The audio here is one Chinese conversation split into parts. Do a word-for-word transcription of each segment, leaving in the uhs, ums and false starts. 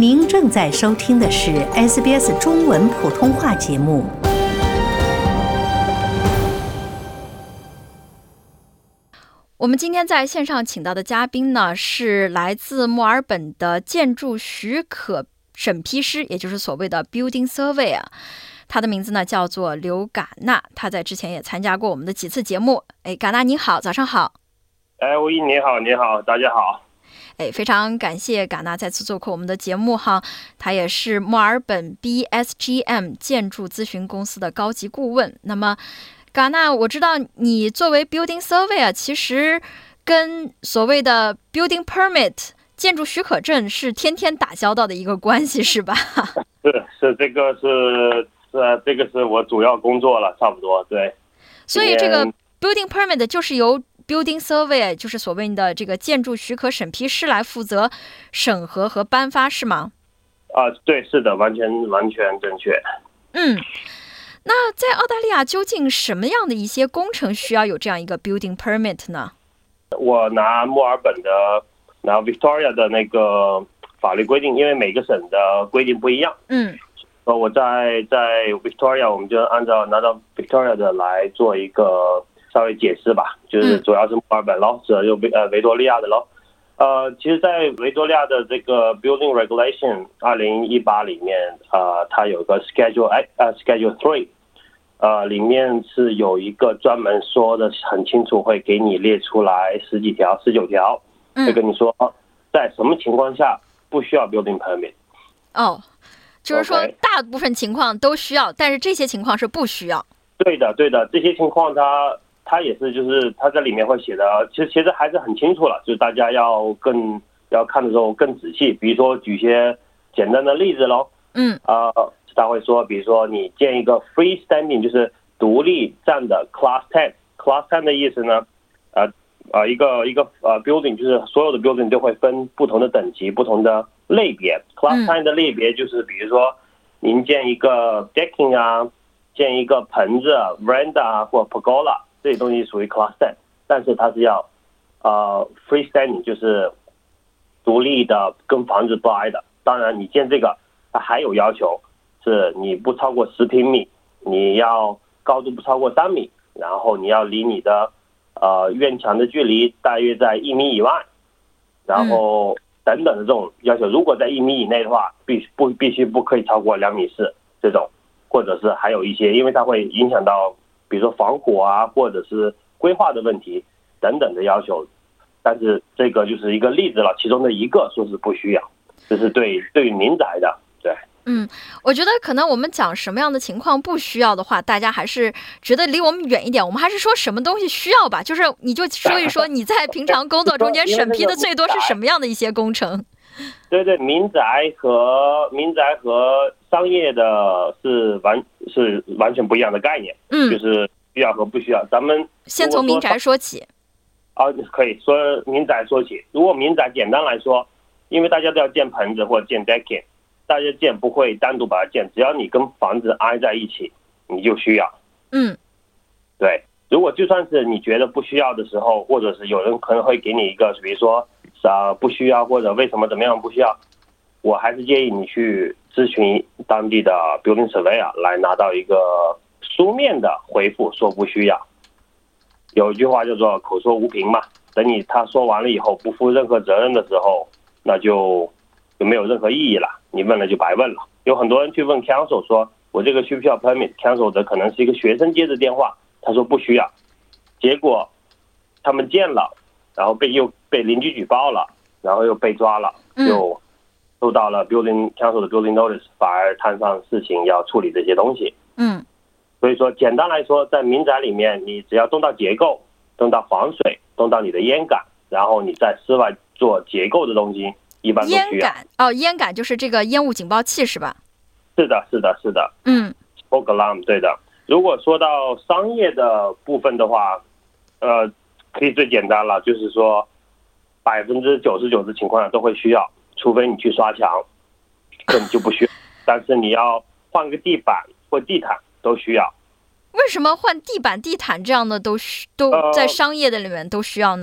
您正在收听的是 S B S 中文普通话节目。 我们今天在线上请到的嘉宾呢，是来自墨尔本的建筑许可审批师，也就是所谓的 Building Surveyor。他的名字呢叫做刘嘎纳，他在之前也参加过我们的几次节目。哎，嘎纳你好，早上好。 哎，吴毅你好，你好，大家好。 哎，非常感谢嘎纳再次做客我们的节目哈。他也是墨尔本 B S G M 建筑咨询公司的高级顾问。那么，嘎纳，我知道你作为 Building Surveyor， 其实跟所谓的 Building Permit 建筑许可证是天天打交道的一个关系，是吧？ 是是，这个是是这个是我主要工作了，差不多对。 所以这个 Building Permit 就是由Building Surveyor 就是所谓的这个建筑许可审批师来负责审核和颁发，是吗？ 啊，对，是的，完全完全正确。 嗯，那在澳大利亚究竟什么样的一些工程需要有这样一个 Building Permit 呢？ 我拿墨尔本的，拿 Victoria 的那个法律规定，因为每个省的规定不一样。 嗯， 我在在 Victoria， 我们就按照拿到 Victoria 的来做一个稍微解释吧，就是主要是墨尔本咯，是有呃维多利亚的咯。呃，其实，在维多利亚的这个 Building Regulation 二零一八里面，呃，它有个 Schedule 哎呃 Schedule Three， 呃，里面是有一个专门说的很清楚，会给你列出来十几条、十九条，会跟你说在什么情况下不需要 Building Permit。 哦，就是说大部分情况都需要，但是这些情况是不需要。 对的，对的，这些情况它。他也是，就是他在里面会写的，其实其实还是很清楚了，就是大家要更要看的时候更仔细。比如说举些简单的例子咯， 嗯， 啊、呃，他会说，比如说你建一个 freestanding， 就是独立站的 class ten，class ten 的意思呢，呃呃一个一个呃 building， 就是所有的 building 都会分不同的等级、不同的类别。class ten 的类别就是比如说您建一个 decking 啊，建一个棚子 veranda 啊或 pergola。这些东西属于 class ten， 但是它是要呃 freestanding， 就是独立的，跟房子不挨的。当然你建这个它还有要求，是你不超过十平米，你要高度不超过三米，然后你要离你的呃院墙的距离大约在一米以外，然后等等的这种要求。如果在一米以内的话，必不必须不可以超过两米四这种，或者是还有一些，因为它会影响到比如说防火啊，或者是规划的问题等等的要求，但是这个就是一个例子了，其中的一个说是不需要，这是对对于民宅的，对。 嗯，我觉得可能我们讲什么样的情况不需要的话，大家还是觉得离我们远一点。我们还是说什么东西需要吧，就是你就说一说你在平常工作中间审批的最多是什么样的一些工程。 对对，民宅和民宅和商业的是完是完全不一样的概念， 嗯， 就是需要和不需要。咱们先从民宅说起。 啊，可以说民宅说起。如果民宅简单来说，因为大家都要建棚子或者建 decking， 大家建不会单独把它建，只要你跟房子挨在一起，你就需要。 嗯， 对。如果就算是你觉得不需要的时候，或者是有人可能会给你一个，比如说啊不需要或者为什么怎么样不需要，我还是建议你去咨询当地的 building surveyor 来拿到一个书面的回复，说不需要。有一句话叫做口说无凭嘛，等你他说完了以后不负任何责任的时候，那就就没有任何意义了，你问了就白问了。有很多人去问 council 说我这个需不需要 permit， council 的可能是一个学生接的电话，他说不需要，结果他们建了，然后被又被邻居举报了，然后又被抓了，就收到了 building council 的 building notice， 反而摊上事情要处理这些东西。 嗯， 所以说简单来说，在民宅里面，你只要动到结构，动到防水，动到你的烟杆，然后你在室外做结构的东西，一般都需要。 烟杆哦，烟杆就是这个烟雾警报器是吧？ 是的，是的，是的。 嗯 ，smoke alarm， 对的。如果说到商业的部分的话，呃，可以最简单了，就是说百分之九十九的情况下都会需要，除非你去刷墙，这你就不需要。但是你要换个地板或地毯都需要。 为什么换地板、地毯这样的都需都在商业的里面都需要呢？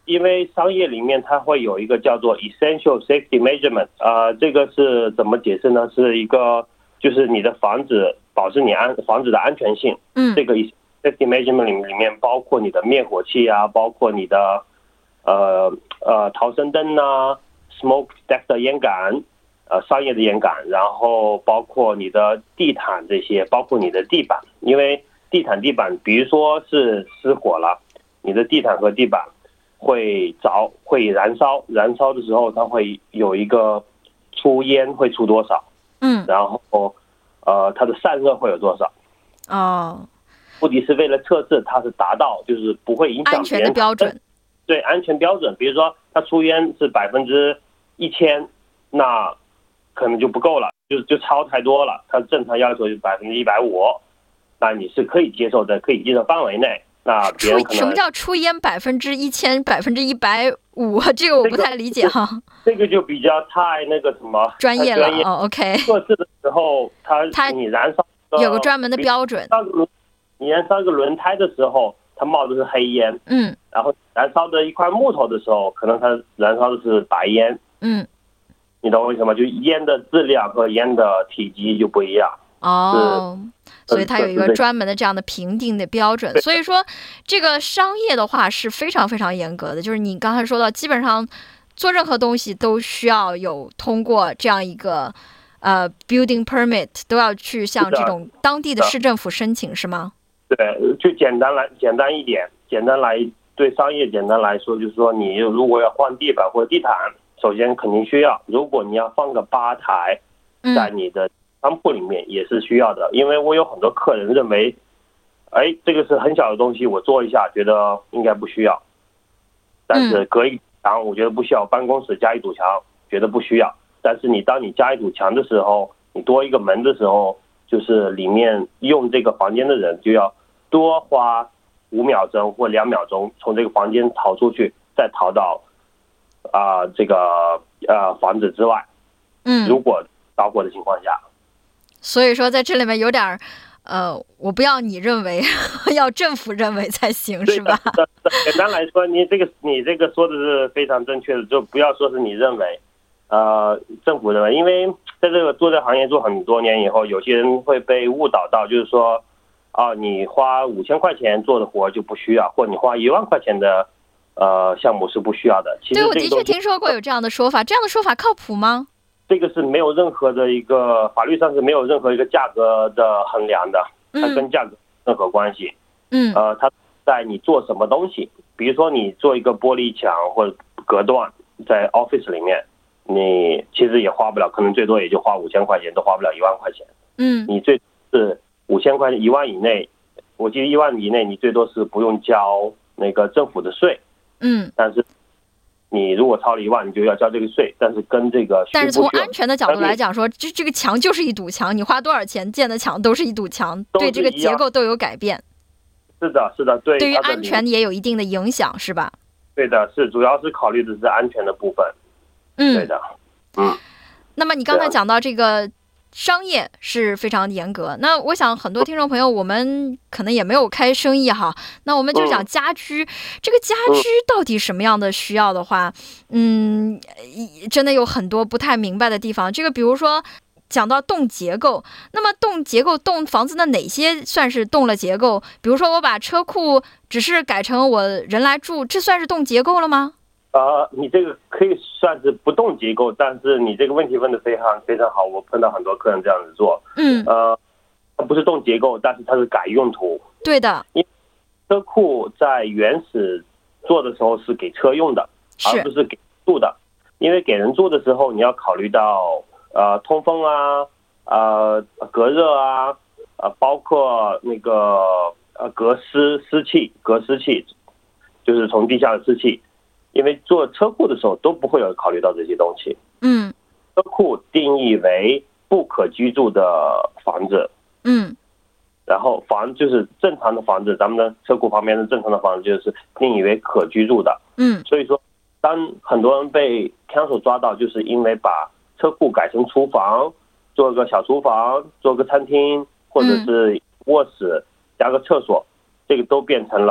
因为商业里面它会有一个叫做 essential safety measurement， 呃，这个是怎么解释呢？是一个就是你的房子保持你安房子的安全性。 嗯， 这个 safety measurement 里里面包括你的灭火器啊，包括你的呃呃逃生灯啊 ，smoke detector 烟杆，呃商业的烟杆，然后包括你的地毯这些，包括你的地板，因为地毯地板，比如说是失火了，你的地毯和地板会着会燃烧，燃烧的时候它会有一个出烟会出多少， 嗯， 然后呃它的散热会有多少， 哦， 目的是为了测试它是达到就是不会影响安全的别人标准。 对安全标准，比如说它出烟是百分之一千，那可能就不够了，就就超太多了，它正常要求是百分之一百五，那你是可以接受的，可以接受范围内。那别人可能什么叫出烟百分之一千百分之一百五？这个我不太理解哈。 这个就比较太那个什么专业了哦。OK。 测试的时候，它它你燃烧有个专门的标准。 你燃烧一个轮胎的时候，它冒的是黑烟。 嗯。 然后燃烧的一块木头的时候，可能它燃烧的是白烟。 嗯。 你懂我意思吗？就烟的质量和烟的体积就不一样。 哦，所以它有一个专门的这样的评定的标准。所以说，这个商业的话是非常非常严格的，就是你刚才说到，基本上做任何东西都需要有通过这样一个呃 building permit， 都要去向这种当地的市政府申请，是吗？ 对，就简单来简单一点，简单来对商业简单来说，就是说你如果要换地板或地毯，首先肯定需要，如果你要放个吧台在你的商铺里面也是需要的，因为我有很多客人认为，哎，这个是很小的东西，我做一下觉得应该不需要，但是隔一墙我觉得不需要，办公室加一堵墙觉得不需要，但是你当你加一堵墙的时候，你多一个门的时候，就是里面用这个房间的人就要多花五秒钟或两秒钟从这个房间逃出去，再逃到啊、呃、这个呃房子之外， 嗯，如果着火的情况下。 所以说，在这里面有点，呃，我不要你认为，要政府认为才行，是吧？ 简单来说，你这个你这个说的是非常正确的，就不要说是你认为，呃，政府认为，因为在这个做这行业做很多年以后，有些人会被误导到，就是说，啊，你花五千块钱做的活就不需要，或你花一万块钱的呃项目是不需要的。其实对，我的确听说过有这样的说法，这样的说法靠谱吗？ 这个是没有任何的一个法律上是没有任何一个价格的衡量的，它跟价格任何关系。 嗯， 呃，它在你做什么东西，比如说你做一个玻璃墙或者隔断，在 office 里面，你其实也花不了，可能最多也就花五千块钱，都花不了一万块钱。 嗯， 你最是五千块钱，一万以内，我记得一万以内你最多是不用交那个政府的税。 嗯， 但是你如果超了一万，你就要交这个税，但是跟这个但是从安全的角度来讲说，这这个墙就是一堵墙，你花多少钱建的墙都是一堵墙，对这个结构都有改变。 是的，是的，对， 对于安全也有一定的影响，是吧？ 对的，是主要是考虑的是安全的部分。 嗯， 对的，嗯。 那么你刚才讲到这个商业是非常严格，那我想很多听众朋友我们可能也没有开生意哈，那我们就讲家居，嗯、这个家居到底什么样的需要的话，嗯，真的有很多不太明白的地方。这个比如说讲到动结构，那么动结构动房子的哪些算是动了结构？比如说我把车库只是改成我人来住，这算是动结构了吗？ 呃，你这个可以算是不动结构，但是你这个问题问得非常非常好，我碰到很多客人这样子做。 嗯， 呃，它不是动结构，但是它是改用途。 对的， 因为车库在原始做的时候是给车用的，而不是给住的。因为给人住的时候，你要考虑到呃通风啊，呃隔热啊，呃包括那个呃隔湿湿气、隔湿气，就是从地下的湿气。因为做车库的时候都不会有考虑到这些东西。 嗯， 车库定义为不可居住的房子。 嗯， 然后房就是正常的房子，咱们的车库旁边的正常的房子就是定义为可居住的。 嗯， 所以说，当很多人被 council 抓到，就是因为把车库改成厨房，做个小厨房，做个餐厅，或者是卧室加个厕所，这个都变成了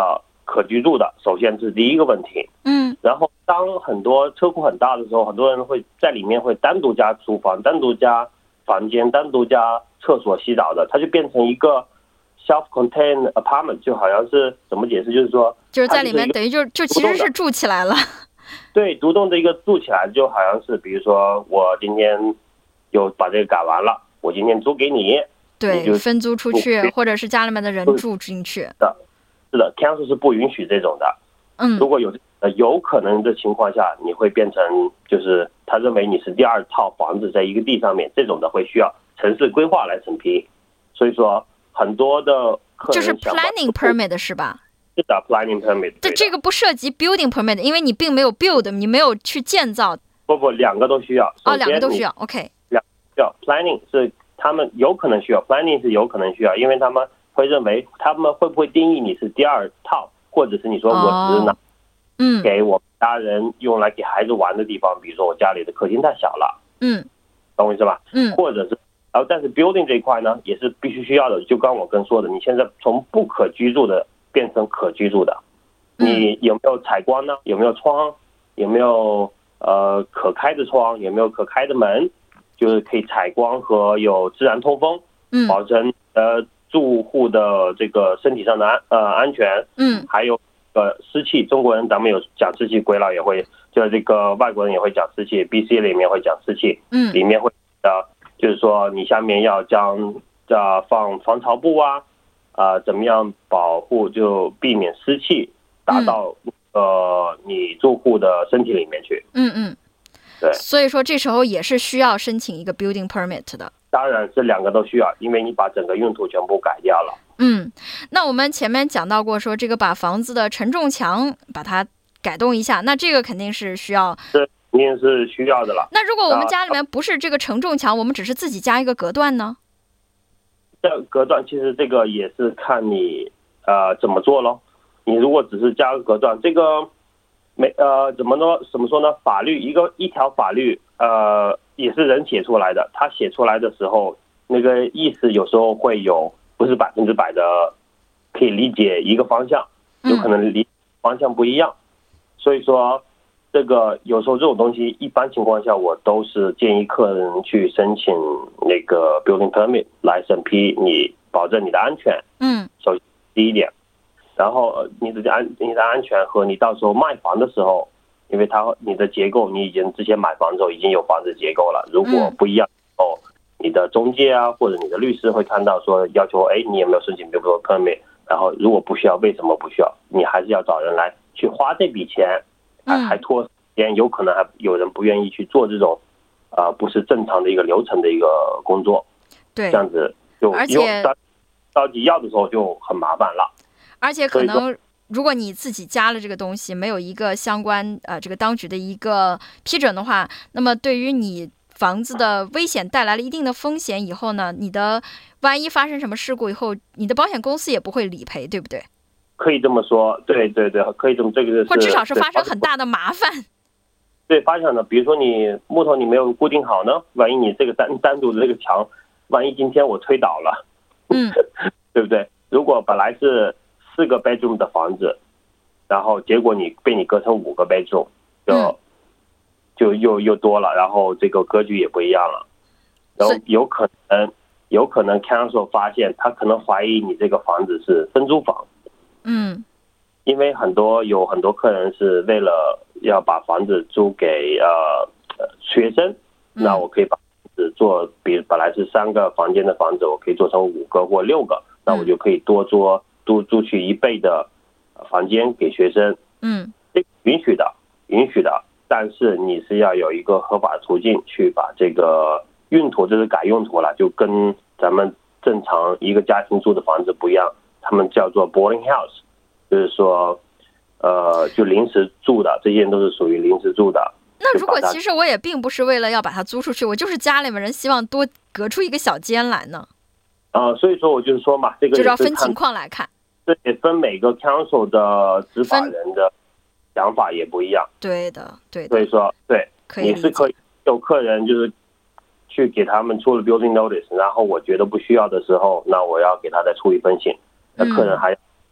可居住的，首先是第一个问题。 嗯， 然后当很多车库很大的时候，很多人会在里面会单独加厨房、单独加房间、单独加厕所、洗澡的，它就变成一个 self-contained apartment， 就好像是怎么解释，就是说就是在里面等于就就其实是住起来了。 对，独栋的一个住起来，就好像是比如说我今天有把这个改完了，我今天租给你， 对， 你就分租出去，或者是家里面的人住进去。 的，是的 ，council 是不允许这种的。 嗯， 如果有呃有可能的情况下，你会变成就是他认为你是第二套房子在一个地上面，这种的会需要城市规划来审批。所以说很多的客人就是 planning permit 是吧？ 是的 ，planning permit。 这这个不涉及 building permit， 因为你并没有 build， 你没有去建造。 不不，两个都需要。 哦，两个都需要。OK。 两需要 planning 是他们有可能需要 planning 是有可能需要，因为他们会认为他们会不会定义你是第二套，或者是你说我只是拿嗯给我们家人用来给孩子玩的地方，比如说我家里的客厅太小了， 嗯， 懂我意思吧？ 嗯， 或者是。然后，但是 building 这一块呢，也是必须需要的。就刚我跟说的，你现在从不可居住的变成可居住的，你有没有采光呢？有没有窗？有没有呃可开的窗？有没有可开的门？就是可以采光和有自然通风， 嗯， 保证呃住户的这个身体上的安呃安全， 嗯， 还有呃湿气。中国人咱们有讲湿气，鬼佬也会，就是这个外国人也会讲湿气 ，B C 里面会讲湿气， 嗯， 里面会呃。就是说，你下面要将呃放防潮布啊，啊、呃、怎么样保护就避免湿气达到、嗯、呃你住户的身体里面去。 嗯嗯， 对。 所以说这时候也是需要申请一个 building permit 的。 当然，这两个都需要，因为你把整个用途全部改掉了。 嗯，那我们前面讲到过，说这个把房子的承重墙把它改动一下，那这个肯定是需要。 是。肯定是需要的了。 那如果我们家里面不是这个承重墙，我们只是自己加一个隔断呢？ 这隔断其实这个也是看你呃怎么做咯。你如果只是加个隔断，这个没呃怎么说怎么说呢？法律一个一条法律呃也是人写出来的，他写出来的时候那个意思有时候会有不是百分之百的可以理解一个方向，有可能理方向不一样，所以说。这个有时候这种东西，一般情况下我都是建议客人去申请那个 building permit 来审批，你保证你的安全。 嗯， 首先第一点，然后你的安你的安全和你到时候卖房的时候，因为它你的结构你已经之前买房之后已经有房子结构了，如果不一样哦，你的中介啊或者你的律师会看到说要求，哎，你有没有申请 building permit？ 然后如果不需要，为什么不需要？你还是要找人来去花这笔钱。还还拖时间，有可能还有人不愿意去做这种，呃，不是正常的一个流程的一个工作。 对， 这样子就而且着急要的时候就很麻烦了。 而且可能如果你自己加了这个东西，没有一个相关呃这个当局的一个批准的话，那么对于你房子的危险带来了一定的风险以后呢，你的万一发生什么事故以后，你的保险公司也不会理赔，对不对？ 可以这么说，对对对，可以这么这个是， 或至少是发生很大的麻烦。 对，发生的，比如说你木头你没有固定好呢，万一你这个单单独的这个墙，万一今天我推倒了， 嗯， 对不对？如果本来是四个 bedroom 的房子，然后结果你被你隔成五个 bedroom， 就、嗯、就又又多了，然后这个格局也不一样了，然后有可能有可能 council 发现他可能怀疑你这个房子是分租房。 嗯， 因为很多有很多客人是为了要把房子租给呃学生，那我可以把房子做，比如本来是三个房间的房子，我可以做成五个或六个，那我就可以多租租租去一倍的房间给学生。 嗯， 这允许的，允许的，但是你是要有一个合法途径去把这个用途，这是改用途了，就跟咱们正常一个家庭住的房子不一样。他们叫做 boarding house， 就是说，呃，就临时住的，这些人都是属于临时住的。 那如果其实我也并不是为了要把它租出去，我就是家里面人希望多隔出一个小间来呢。 啊、呃，所以说我就是说嘛，这个就是要分情况来看。 这也分每个 council 的执法人的想法也不一样。 对的，对的。 所以说，对， 可以你是可以有客人就是去给他们出了 building notice， 然后我觉得不需要的时候，那我要给他再出一封信。那客人还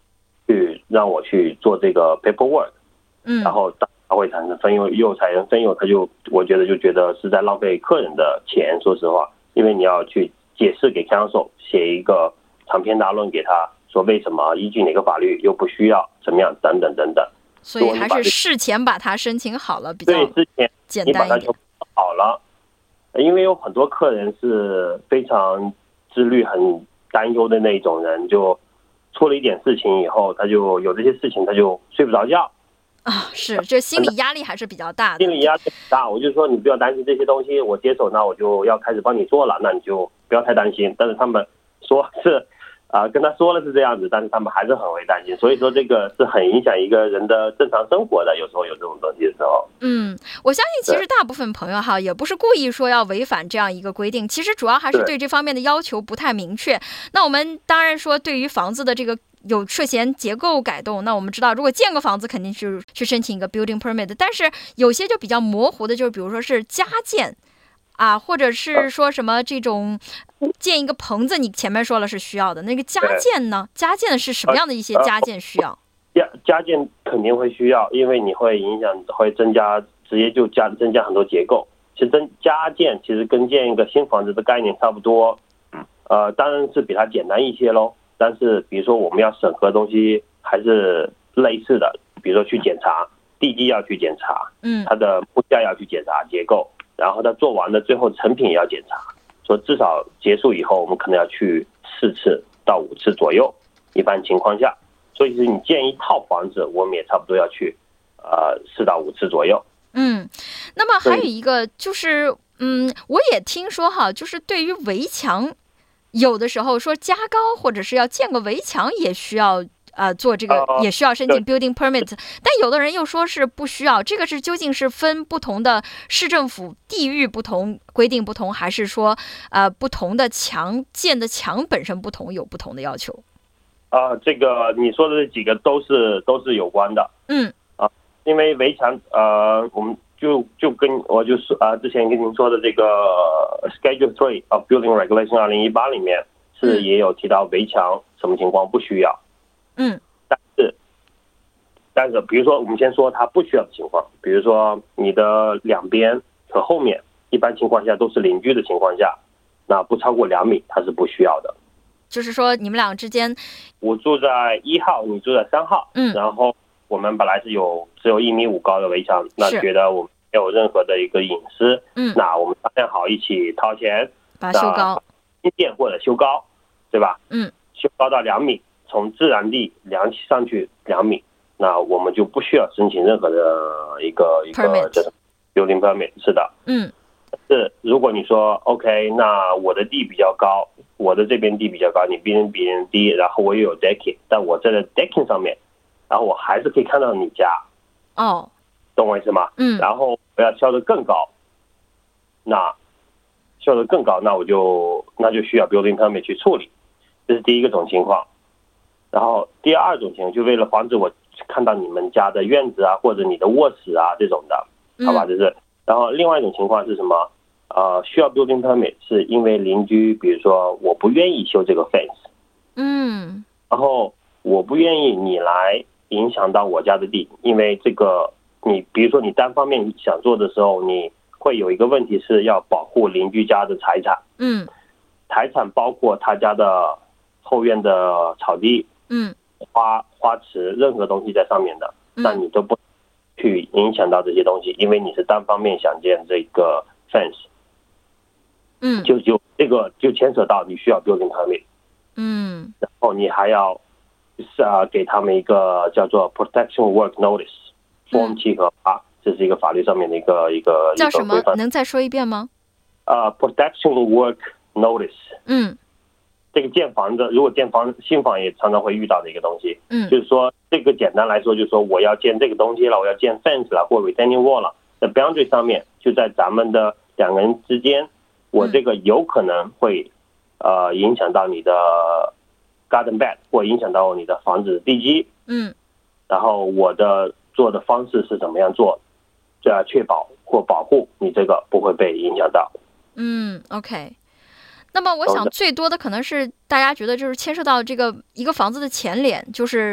去让我去做这个 paperwork， 嗯， 然后他会产生分佣，又产生分佣，他就我觉得就觉得是在浪费客人的钱，说实话，因为你要去解释给 counsel， 写一个长篇大论给他，说为什么依据哪个法律又不需要怎么样等等等等。 所以还是事前把它申请好了比较对，之前简你把它就单一点。 好了，因为有很多客人是非常自律、很担忧的那种人，就出了一点事情以后，他就有这些事情，他就睡不着觉啊，是，这心理压力还是比较大的。 心理压力很大。我就说你不要担心这些东西，我接手那我就要开始帮你做了，那你就不要太担心。但是他们说是。啊、呃，跟他说了是这样子，但是他们还是很会担心，所以说这个是很影响一个人的正常生活的。有时候有这种东西的时候， 嗯，我相信其实大部分朋友哈，也不是故意说要违反这样一个规定，其实主要还是对这方面的要求不太明确。那我们当然说，对于房子的这个有涉嫌结构改动，那我们知道，如果建个房子，肯定是去申请一个 building permit， 但是有些就比较模糊的，就是比如说是加建。啊，或者是说什么这种建一个棚子，你前面说了是需要的，那个加建呢？加建是什么样的一些加建需要？ 加加建肯定会需要，因为你会影响，会增加，直接就加增加很多结构。其实增加建其实跟建一个新房子的概念差不多，呃，当然是比它简单一些咯。但是比如说我们要审核东西还是类似的，比如说去检查地基要去检查， 嗯， 它的木架要去检查结构。然后他做完的最后成品也要检查，说至少结束以后，我们可能要去四次到五次左右，一般情况下。所以是你建一套房子，我们也差不多要去呃四到五次左右。 嗯，那么还有一个就是，嗯，我也听说哈，就是对于围墙，有的时候说加高或者是要建个围墙也需要。呃，做这个也需要申请 building permit， 但有的人又说是不需要，这个是究竟是分不同的市政府地域不同规定不同，还是说呃不同的墙建的墙本身不同有不同的要求？ 啊、呃，这个你说的这几个都是都是有关的， 嗯， 啊，因为围墙呃，我们就就跟我就是啊、呃、之前跟您说的这个 Schedule Three of Building Regulation 二零一八里面是也有提到围墙什么情况不需要。 嗯， 但是，但是，比如说，我们先说它不需要的情况，比如说你的两边和后面，一般情况下都是邻居的情况下，那不超过两米，它是不需要的。 就是说，你们俩之间， 我住在一号，你住在三号， 嗯， 然后我们本来是有只有一米五高的围墙，那觉得我们没有任何的一个隐私， 嗯， 那我们商量好一起掏钱把它修高， 新建或者修高，对吧？ 嗯， 修高到两米。从自然地量上去两米，那我们就不需要申请任何的一个一个 building permit。是的， 嗯， 是如果你说 OK， 那我的地比较高，我的这边地比较高，你别人比人低，然后我又有 decking， 但我在 decking 上面，然后我还是可以看到你家， 哦， 懂我意思吗？ 嗯， 然后我要修得更高，那修得更高，那我就那就需要 building permit 去处理，这是第一个种情况。然后第二种情况，就为了防止我看到你们家的院子啊，或者你的卧室啊这种的，好吧？这是。然后另外一种情况是什么？呃，需要 building permit 是因为邻居，比如说我不愿意修这个 fence， 嗯， 然后我不愿意你来影响到我家的地，因为这个你比如说你单方面想做的时候，你会有一个问题是要保护邻居家的财产， 嗯， 财产包括他家的后院的草地。 嗯， 花花池任何东西在上面的，那你都不去影响到这些东西，因为你是单方面想建这个 fence， 嗯， 就就这个就牵扯到你需要 building permit， 嗯， 然后你还要是啊给他们一个叫做 protection work notice form 七和八，这是一个法律上面的一个一个叫什么？能再说一遍吗？ 呃 protection work notice， 嗯。 这个建房子，如果建房新房也常常会遇到的一个东西， 嗯， 就是说这个简单来说，就是说我要建这个东西了，我要建 fence 了，或 retaining wall 了，在 boundary 上面，就在咱们的两个人之间，我这个有可能会呃影响到你的 garden bed， 或影响到你的房子的地基， 嗯， 然后我的做的方式是怎么样做，这样确保或保护你这个不会被影响到。 嗯 ，OK。那么我想最多的可能是大家觉得就是牵涉到这个一个房子的前脸，就是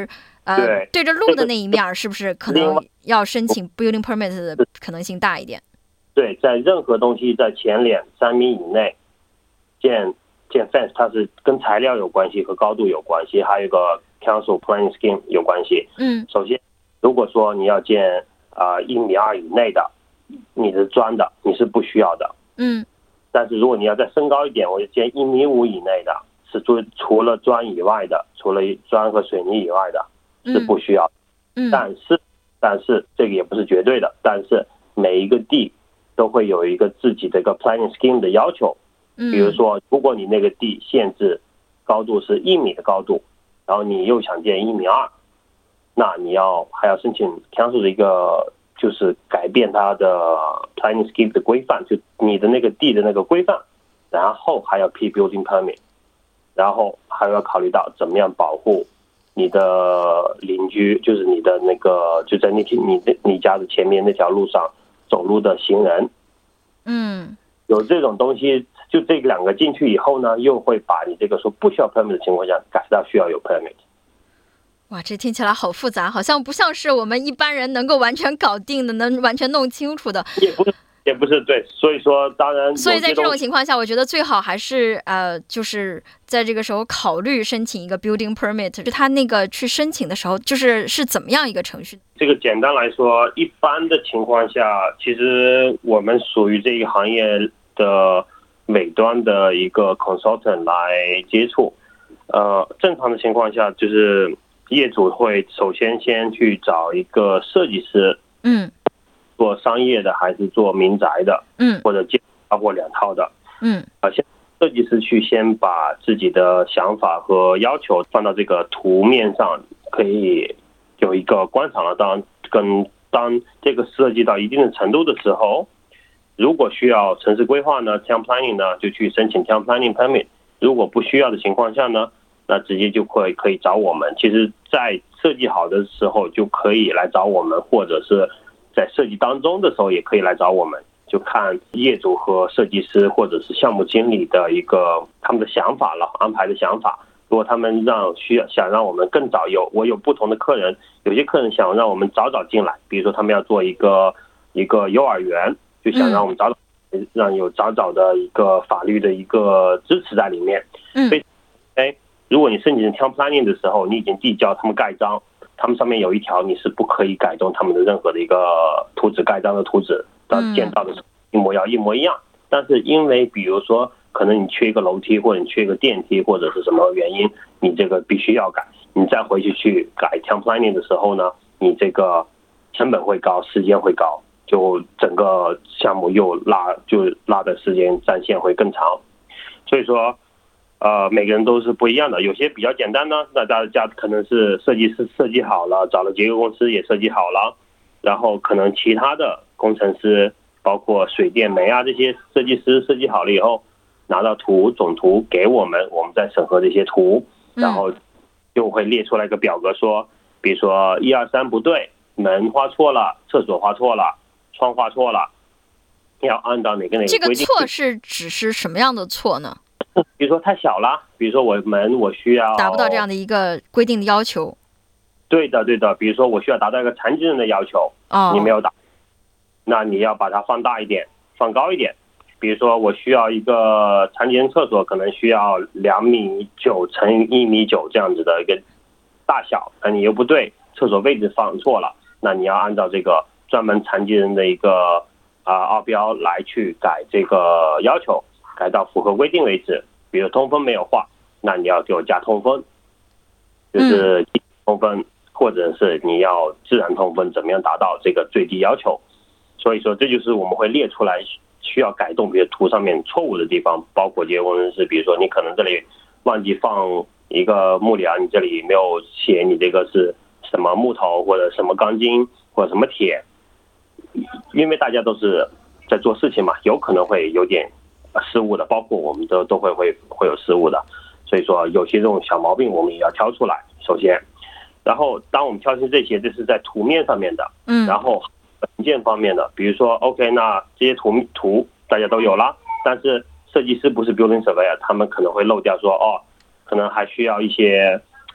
呃，对着路的那一面是不是可能要申请 building permit 的可能性大一点？ 对，在任何东西在前脸三米以内建建 fence， 它是跟材料有关系，和高度有关系，还有一个 council planning scheme 有关系。 嗯， 首先，如果说你要建啊一米二以内的，你是砖的，你是不需要的。 嗯， 但是如果你要再升高一点，我就建一米五以内的，是除除了砖以外的，除了砖和水泥以外的，是不需要的。 嗯， 但是但是这个也不是绝对的，但是每一个地都会有一个自己的一个 planning scheme 的要求。比如说，如果你那个地限制高度是一米的高度，然后你又想建一米二，那你要还要申请 council 的一个就是改变它的 planning scheme 的规范，就你的那个地的那个规范，然后还要批 building permit， 然后还要考虑到怎么样保护你的邻居，就是你的那个就在你你你家的前面那条路上走路的行人。 嗯， 有这种东西，就这两个进去以后呢，又会把你这个说不需要 permit 的情况下改到需要有 permit。 哇，这听起来好复杂，好像不像是我们一般人能够完全搞定的，能完全弄清楚的。 也不是，也不是对，所以说当然。 所以在这种情况下，我觉得最好还是呃，就是在这个时候考虑申请一个 building permit。就他那个去申请的时候，就是是怎么样一个程序？ 这个简单来说，一般的情况下，其实我们属于这个行业的尾端的一个 consultant 来接触。呃，正常的情况下，就是业主会首先先去找一个设计师， 嗯， 做商业的还是做民宅的， 嗯， 或者建包括两套的， 嗯， 啊，先设计师去先把自己的想法和要求放到这个图面上，可以有一个观赏了。当跟当这个设计到一定的程度的时候，如果需要城市规划呢 ，town planning 呢，就去申请 town planning permit。如果不需要的情况下呢，那直接就会可以找我们。其实，在设计好的时候就可以来找我们，或者是在设计当中的时候也可以来找我们，就看业主和设计师或者是项目经理的一个他们的想法了，安排的想法。如果他们让需要想让我们更早有，我有不同的客人，有些客人想让我们早早进来，比如说他们要做一个一个幼儿园，就想让我们早早让有早早的一个法律的一个支持在里面。 嗯， 所以，哎，如果你申请 town planning 的时候，你已经递交他们盖章，他们上面有一条你是不可以改动他们的任何的一个图纸，盖章的图纸到建造的时候一模要一模一样。但是因为比如说可能你缺一个楼梯，或者你缺一个电梯，或者是什么原因，你这个必须要改，你再回去去改 town planning 的时候呢，你这个成本会高，时间会高，就整个项目又拉就拉的时间战线会更长。所以说呃，每个人都是不一样的，有些比较简单呢，那大家可能是设计师设计好了，找了结构公司也设计好了，然后可能其他的工程师，包括水电煤啊这些设计师设计好了以后，拿到图总图给我们，我们再审核这些图，然后就会列出来一个表格说，比如说一二三不对，门画错了，厕所画错了，窗画错了，要按照哪个哪个规定。 这个错是指是什么样的错呢？ 比如说太小了，比如说我门我需要达不到这样的一个规定的要求。 对的对的，比如说我需要达到一个残疾人的要求， 哦， 你没有达，那你要把它放大一点，放高一点。比如说我需要一个残疾人厕所，可能需要两米九乘一米九这样子的一个大小，那你又不对，厕所位置放错了，那你要按照这个专门残疾人的一个啊奥标来去改这个要求，改到符合规定为止。比如通风没有画，那你要给我加通风，就是通风，或者是你要自然通风，怎么样达到这个最低要求。所以说这就是我们会列出来需要改动，比如图上面错误的地方，包括结构工程师，比如说你可能这里忘记放一个木梁，你这里没有写你这个是什么木头或者什么钢筋或者什么铁，因为大家都是在做事情嘛，有可能会有点失误的，包括我们都都会会会有失误的。所以说有些这种小毛病我们也要挑出来，首先，然后当我们挑出这些，这是在图面上面的， 嗯， 然后文件方面的，比如说 OK， 那这些图图大家都有了，但是设计师不是 building surveyor， 他们可能会漏掉说哦，可能还需要一些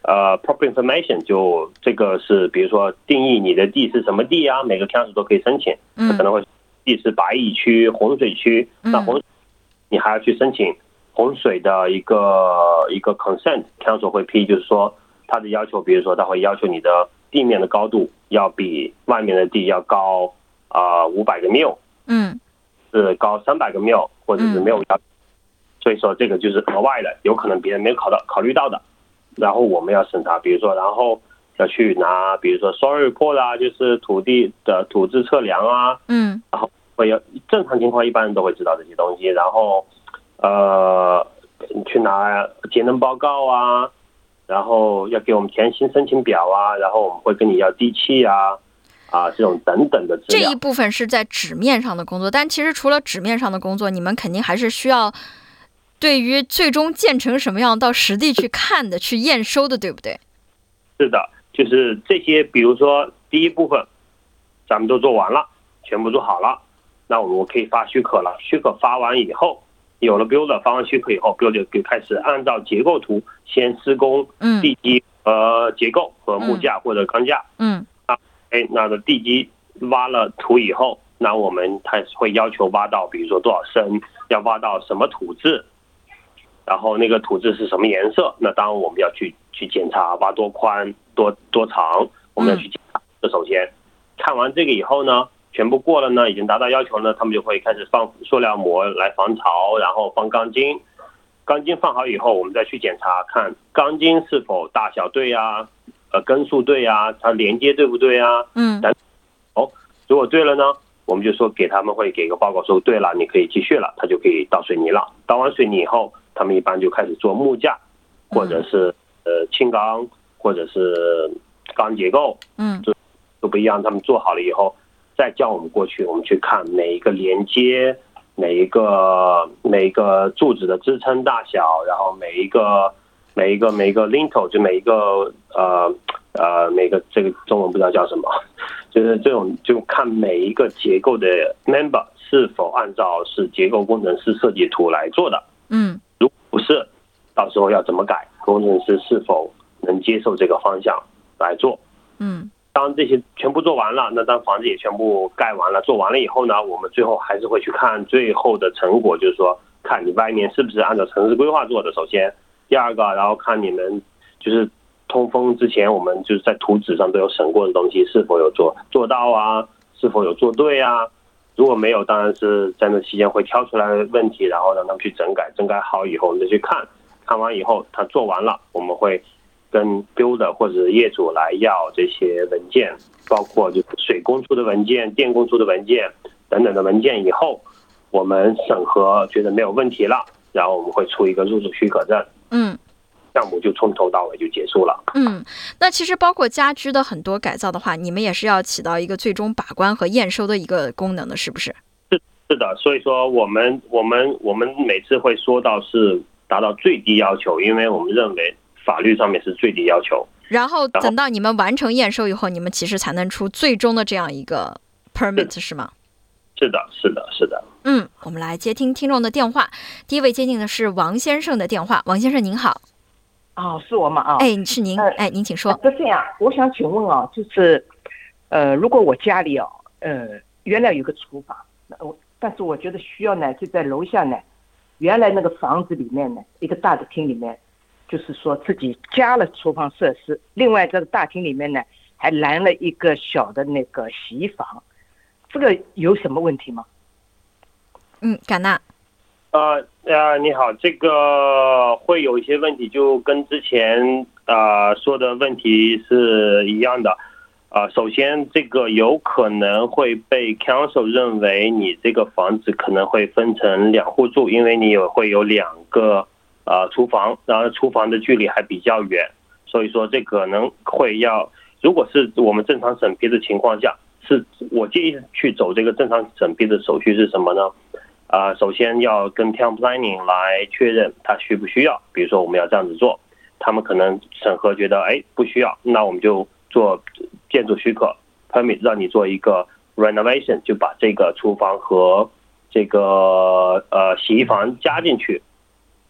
呃 proper information， 就这个是比如说定义你的地是什么地啊，每个 council 都可以申请，它可能会地是白蚁区、洪水区，那洪水你还要去申请洪水的一个一个 consent，council 会批，就是说它的要求，比如说它会要求你的地面的高度要比外面的地要高啊五百个 mil， 嗯， 是高三百个 mil， 或者是没有要求，所以说这个就是额外的，有可能别人没有考到考虑到的，然后我们要审查，比如说然后要去拿，比如说 soil report 啊，就是土地的土质测量啊， 嗯， 然后会有正常情况一般人都会知道这些东西，然后呃去拿节能报告啊，然后要给我们填新申请表啊，然后我们会跟你要地契啊啊这种等等的资料。 这一部分是在纸面上的工作，但其实除了纸面上的工作，你们肯定还是需要对于最终建成什么样到实地去看的、去验收的，对不对？ 是的，就是这些，比如说第一部分咱们都做完了，全部做好了，那我们可以发许可了。许可发完以后，有了 builder 发完许可以后 ，builder 就开始按照结构图先施工地基和结构和木架或者钢架。 嗯， 啊，哎，那个地基挖了土以后，那我们他会要求挖到，比如说多少深，要挖到什么土质，然后那个土质是什么颜色，那当然我们要去去检查挖多宽多多长，我们要去检查。这首先看完这个以后呢，全部过了呢，已经达到要求呢，他们就会开始放塑料膜来防潮，然后放钢筋。钢筋放好以后，我们再去检查看钢筋是否大小对啊，呃根数对啊，它连接对不对啊？ 嗯。 哦，如果对了呢，我们就说给他们会给个报告说对了，你可以继续了，他就可以倒水泥了。倒完水泥以后，他们一般就开始做木架，或者是呃轻钢，或者是钢结构， 嗯， 都不一样。他们做好了以后，再叫我们过去，我们去看每一个连接，每一个每一个柱子的支撑大小，然后每一个每一个每一个 lintel 就每一个呃呃每个这个中文不知道叫什么，就是这种就看每一个结构的 member 是否按照是结构工程师设计图来做的。 嗯， 如果不是，到时候要怎么改？工程师是否能接受这个方向来做？ 嗯， 当这些全部做完了，那当房子也全部盖完了，做完了以后呢，我们最后还是会去看最后的成果，就是说看你外面是不是按照城市规划做的。首先，第二个，然后看你们就是通风之前，我们就是在图纸上都有审过的东西是否有做做到啊，是否有做对啊。如果没有，当然是在那期间会挑出来问题，然后让他们去整改，整改好以后我们再去看，看完以后他做完了，我们会跟 builder 或者业主来要这些文件，包括就是水供出的文件、电供出的文件等等的文件以后，我们审核觉得没有问题了，然后我们会出一个入住许可证。 嗯， 项目就从头到尾就结束了。 嗯，那其实包括家居的很多改造的话，你们也是要起到一个最终把关和验收的一个功能的，是不是？ 是是的，所以说我们我们我们每次会说到是达到最低要求，因为我们认为法律上面是最低要求。 然后等到你们完成验收以后，你们其实才能出最终的这样一个 permit， 是吗？ 是的，是的，是的。 嗯，我们来接听听众的电话。第一位接听的是王先生的电话。王先生您好。 哦，是我吗？啊， 哎，是您， 呃、 哎，您请说。 是这样，我想请问啊，就是，呃，如果我家里哦，呃，原来有个厨房，我但是我觉得需要呢，就在楼下呢，原来那个房子里面呢，一个大的厅里面，就是说自己加了厨房设施，另外这个大厅里面呢，还拦了一个小的那个洗衣房，这个有什么问题吗？ 嗯，甘娜。 呃呃，你好，这个会有一些问题，就跟之前呃说的问题是一样的。呃，首先这个有可能会被 council 认为你这个房子可能会分成两户住，因为你有会有两个呃厨房，然后厨房的距离还比较远，所以说这可能会要，如果是我们正常审批的情况下，是我建议去走这个正常审批的手续是什么呢？啊、呃，首先要跟 town planning 来确认他需不需要，比如说我们要这样子做，他们可能审核觉得哎不需要，那我们就做建筑许可 permit， 让你做一个 renovation， 就把这个厨房和这个呃洗衣房加进去。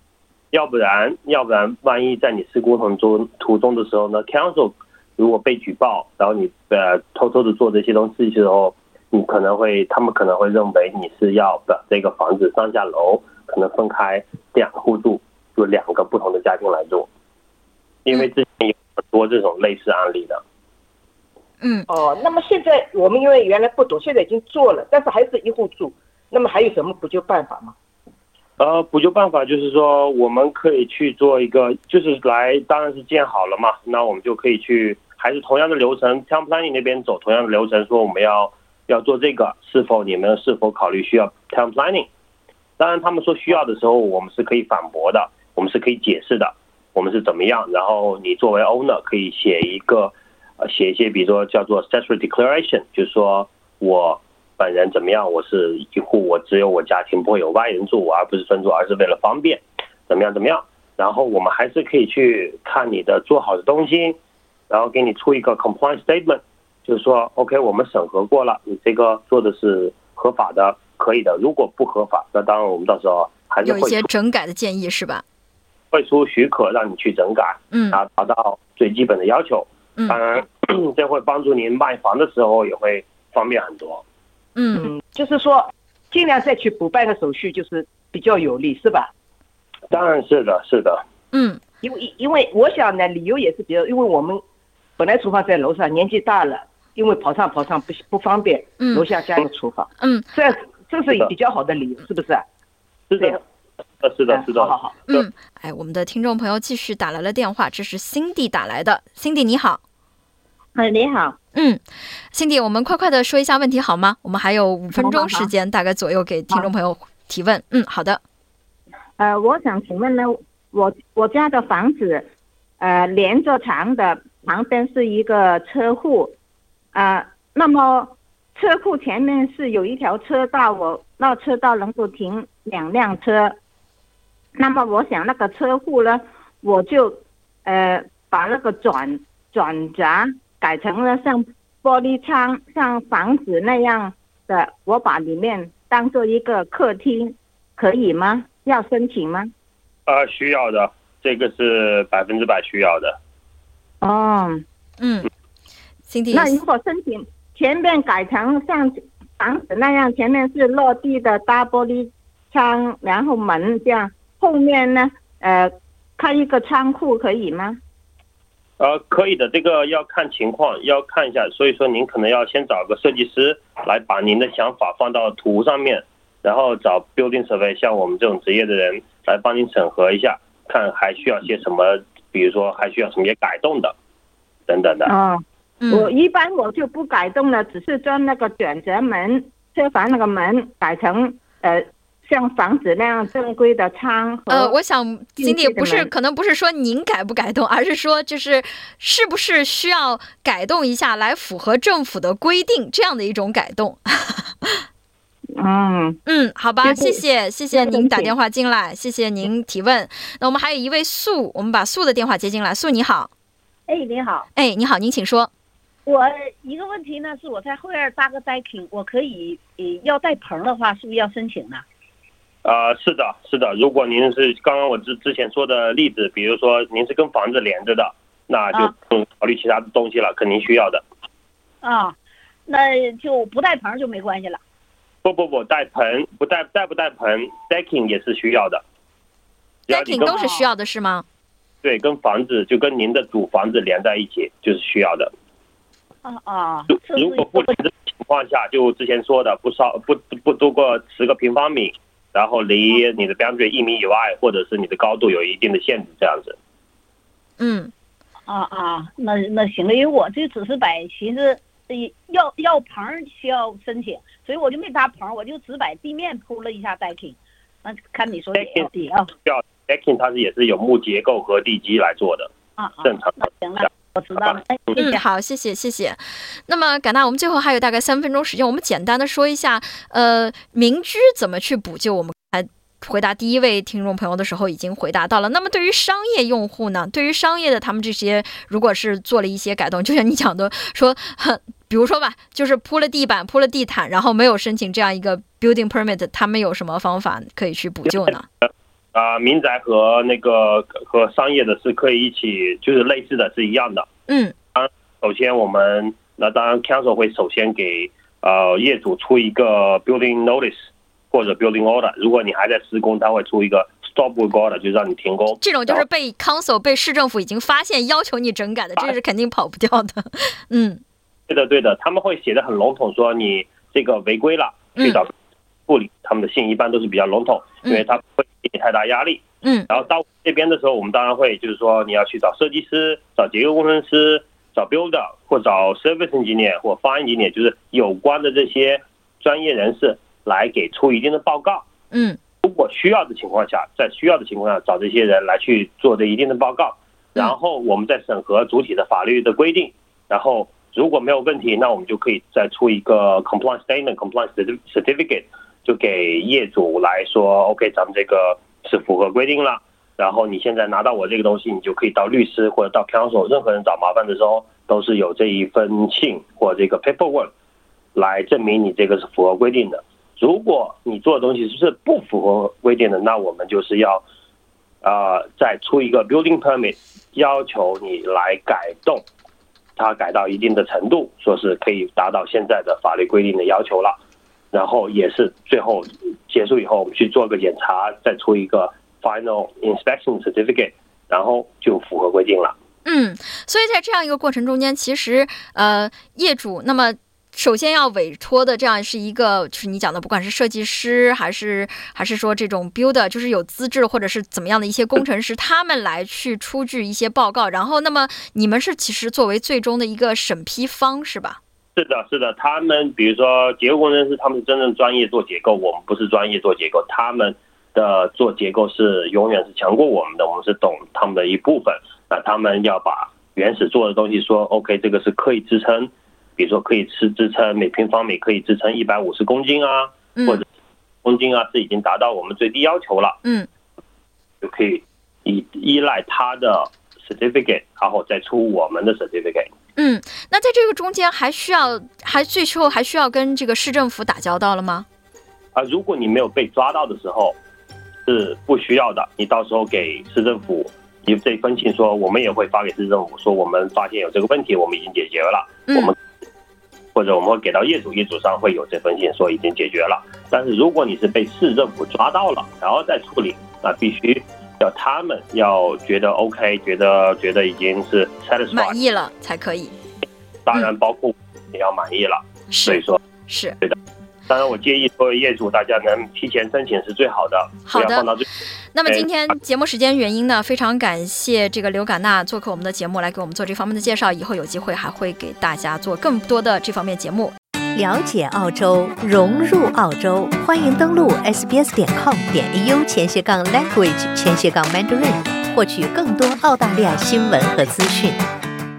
要不然要不然万一在你施工途中途中的时候呢 ，council 如果被举报，然后你呃偷偷的做这些东西的时候，你可能会他们可能会认为你是要把这个房子上下楼可能分开两户住，就两个不同的家庭来住，因为之前有很多这种类似案例的。 嗯， 哦，那么现在我们因为原来不懂，现在已经做了，但是还是一户住，那么还有什么补救办法吗？ 呃，补救办法就是说，我们可以去做一个，就是来，当然是建好了嘛，那我们就可以去，还是同样的流程 ，town planning 那边走同样的流程，说我们要要做这个，是否你们是否考虑需要 town planning？ 当然，他们说需要的时候，我们是可以反驳的，我们是可以解释的，我们是怎么样，然后你作为 owner 可以写一个，呃，写一些，比如说叫做 statutory declaration， 就是说我本人怎么样，我是一户，我只有我家庭，不会有外人住，我而不是分住，而是为了方便，怎么样怎么样。然后我们还是可以去看你的做好的东西，然后给你出一个 compliance statement， 就是说 OK 我们审核过了，你这个做的是合法的，可以的。如果不合法，那当然我们到时候还是会有一些整改的建议是吧？ 会出许可让你去整改， 嗯， 达达到最基本的要求。 嗯， 当然这会帮助您卖房的时候也会方便很多。 嗯， 嗯，就是说尽量再去补办个手续，就是比较有利，是吧？ 当然是的，是的。 嗯， 因为因为我想呢，理由也是比较，因为我们本来厨房在楼上，年纪大了，因为跑上跑上不不方便， 嗯， 楼下加一个厨房， 嗯， 这这是比较好的理由，是不是？ 是的，是的，是的。 好好好。 嗯，哎，我们的听众朋友继续打来了电话，这是 Cindy 打来的 ，Cindy 你好。 哎，你好。 嗯 ，Cindy， 我们快快的说一下问题好吗？我们还有五分钟时间，大概左右给听众朋友提问。嗯，好的。 呃，我想请问呢，我我家的房子，呃，连着墙的旁边是一个车库，呃，那么车库前面是有一条车道，我那车道能够停两辆车。那么我想那个车库呢，我就呃把那个转转闸改成了像玻璃窗，像房子那样的，我把里面当做一个客厅，可以吗？要申请吗？ 呃，需要的，这个是百分之百需要的。 哦， 嗯 ，Cindy， 那如果申请前面改成像房子那样，前面是落地的大玻璃窗，然后门这样，后面呢，呃，开一个仓库可以吗？ 呃，可以的，这个要看情况，要看一下，所以说您可能要先找个设计师来把您的想法放到图上面，然后找 building survey， 像我们这种职业的人来帮您审核一下，看还需要些什么，比如说还需要什么些改动的，等等的。 哦， 嗯、 我一般我就不改动了，只是将那个转折门，车房那个门改成呃。像房子那样正规的窗。 呃，我想Cindy不是，可能不是说您改不改动，而是说就是是不是需要改动一下来符合政府的规定，这样的一种改动。 嗯嗯，好吧，谢谢谢谢您打电话进来，谢谢您提问。那我们还有一位素，我们把素的电话接进来。素你好。 哎，你好。 哎，你好，您请说。 我一个问题呢，是我在后院搭个 decking， 我可以要带棚的话，是不是要申请呢？ 呃，是的，是的。如果您是刚刚我之之前说的例子，比如说您是跟房子连着的，那就不用考虑其他的东西了，肯定需要的。 啊，那就不带棚就没关系了。 不不不，带盆不带带不带盆 ，decking 也是需要的。 decking 都是需要的是吗？ 对，跟房子就跟您的主房子连在一起，就是需要的。 啊啊， 如果不连的情况下，就之前说的，不少不不不多过十个平方米。然后离你的 boundary 一米以外，或者是你的高度有一定的限制，这样子。 嗯， 啊啊，那那行了，因为我这只是摆，其实要要棚需要申请，所以我就没搭棚，我就只摆地面铺了一下 decking。那看你说也要也要。 要 decking 它是也是有木结构和地基来做的。 啊啊， 正常的。 行了。我知道了， 嗯，好，谢谢，谢谢。那么，感娜，我们最后还有大概三分钟时间，我们简单的说一下，呃，民居怎么去补救。我们还回答第一位听众朋友的时候已经回答到了。那么，对于商业用户呢？对于商业的，他们这些如果是做了一些改动，就像你讲的说，比如说吧，就是铺了地板、铺了地毯，然后没有申请这样一个 building permit， 他们有什么方法可以去补救呢？ 啊、呃，民宅和那个和商业的是可以一起，就是类似的是一样的。 嗯， 啊，首先我们那当然 council 会首先给呃业主出一个 building notice 或者 building order， 如果你还在施工，他会出一个 stop work order， 就让你停工。 这种就是被 council 被市政府已经发现要求你整改的，这是肯定跑不掉的。嗯， 对的对的，他们会写的很笼统，说你这个违规了，去找处理。他们的信一般都是比较笼统，因为他不会给你太大压力。 嗯， 然后到这边的时候，我们当然会就是说你要去找设计师、找结构工程师、找 builder 或找 service engineer 或 fire engineer， 就是有关的这些专业人士来给出一定的报告。 嗯， 如果需要的情况下，在需要的情况下找这些人来去做这一定的报告，然后我们再审核主体的法律的规定，然后如果没有问题，那我们就可以再出一个 compliance statement、compliance certificate， 就给业主来说 ，OK， 咱们这个是符合规定了。然后你现在拿到我这个东西，你就可以到律师或者到 council， 任何人找麻烦的时候，都是有这一份信或这个 paperwork 来证明你这个是符合规定的。如果你做的东西是不符合规定的，那我们就是要呃再出一个 building permit， 要求你来改动，它改到一定的程度，说是可以达到现在的法律规定的要求了。然后也是最后结束以后，我们去做个检查，再出一个 final inspection certificate， 然后就符合规定了。 嗯，所以在这样一个过程中间，其实呃业主那么首先要委托的这样是一个，就是你讲的，不管是设计师还是还是说这种 builder， 就是有资质或者是怎么样的一些工程师，他们来去出具一些报告，然后那么你们是其实作为最终的一个审批方是吧？ 是的，是的，他们比如说结构工程师，他们是真正专业做结构，我们不是专业做结构，他们的做结构是永远是强过我们的，我们是懂他们的一部分。那他们要把原始做的东西说 ，OK， 这个是可以支撑。比如说可以支支撑每平方米可以支撑一百五十公斤啊， 嗯、 或者公斤啊，是已经达到我们最低要求了。 嗯， 就可以依依赖他的 certificate， 然后再出我们的 certificate。 嗯，那在这个中间还需要还最后还需要跟这个市政府打交道了吗？ 啊，如果你没有被抓到的时候是不需要的，你到时候给市政府你这封信说，我们也会发给市政府说我们发现有这个问题，我们已经解决了。 嗯、 我们。或者我们会给到业主，业主上会有这封信说已经解决了。但是如果你是被市政府抓到了，然后再处理，那必须要他们要觉得 OK， 觉得觉得已经是 satisfied 满意了才可以。 当然包括也要满意了。 嗯、 所以说是对的。当然我建议所有业主大家能提前申请是最好的， 好的。 不要放到最那么今天节目时间原因呢，非常感谢这个刘嘎纳做客我们的节目，来给我们做这方面的介绍。以后有机会还会给大家做更多的这方面节目。 了解澳洲，融入澳洲，欢迎登录 s b s 点 com 点 a u 前斜杠 language 前斜杠 mandarin， 获取更多澳大利亚新闻和资讯。